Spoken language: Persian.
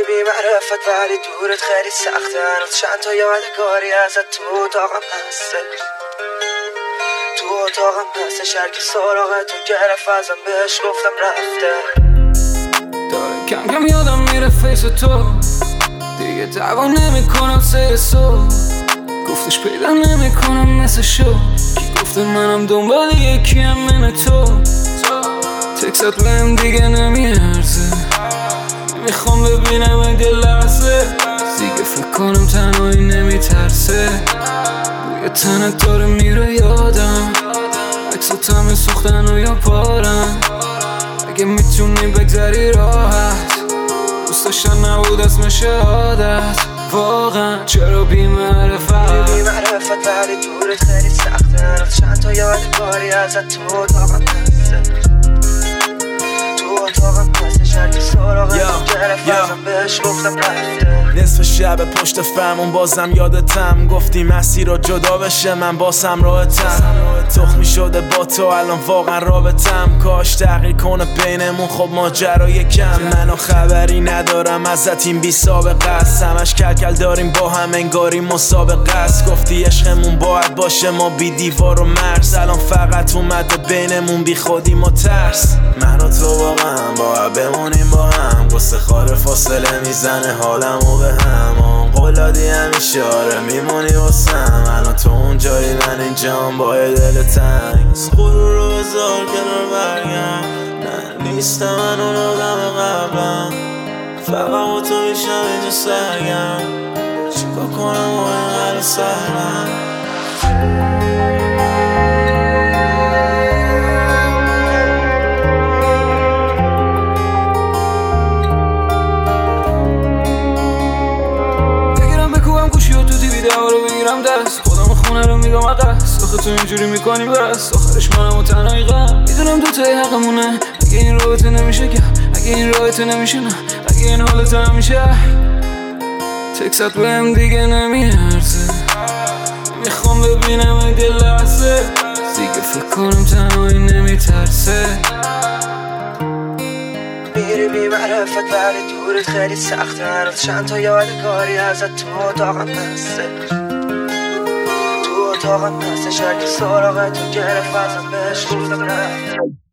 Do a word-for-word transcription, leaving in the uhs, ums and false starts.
بی معرفت ولی دورت خیلی سخته. هنوز چند تا یادگاری ازت تو اتاقم هستش، تو اتاقم هستش. هر کی سراغتو گرفت ازم بهش گفتم رفته. داره کم کم یادم میره فیس تو، دیگه دعوا نمیکنم سر سو. گفتش پیدا نمیکنم مثل شو، کی گفته منم دنبال یکیم من تو. تکست بهم دیگه نمیارزه، نمیخوام ببینم اگه لحظه. دیگه فکر کنم تنهایی نمیترسه، بوی تنت داره میره یادم. عکسات همه سوختن و یا پارن، اگه میتونی بگذری راحت. دوست داشتن نبود اسم شهادت، واقعا چرا بی معرفت. بی معرفت ولی دورت خیلی سخته. هنوز چند تا یادگاری ازت تو اتاقم هستش، تو اتاقم هستش. هر کی سراغتو گرفت ازم بهش گفتم رفته. نصف شب پشت فرمون بازم یادتم، گفتی مسیر رو جدا بشه من باسم راحتم. تخمی شده با تو الان واقعا رابطم، کاش تغییر کنه بینمون خب ماجرای کم. منو خبری ندارم ازت این بی سابقه است، همش کلکل داریم با هم انگاری مسابقه است. گفتی عشقمون باید باشه ما بی دیوار و مرز، الان فقط اومده بینمون بی خودی ما ترس. من و تو واقعا باید بمونیم با هم، قصه خاره فاصله میزنه حالمو به هم. قولادی همیشه آره میمونی واسم، الان تو اون جایی من اینجام با دل تنگ. غرور رو بذار کنار برگم، نه نیستم من اون آدم قبلم. فقط با تو میشم اینجا سرگم، چیکار کنم و اینقدر سرم. بگیرم دست خودم خونه رو میگم عقص، آخه تو اینجوری میکنی بس. آخرش منم و تنهایی غم، میدونم دوتایی حقمونه. اگه این رابطه نمیشه که، اگه این رابطه نمیشه نه، اگه این حالت نمیشه. تکست بهم دیگه نمیارزه، میخوام ببینم اگه لحظه. دیگه فکر کنم تنهایی نمیترسه. میری بی معرفت ولی دورت خیلی سخته. هنوز چند تا یادگاری ازت تو اتاقم هستش، تو اتاقم هستش. هر کی سراغتو گرفت ازم بهش گفتم رفته.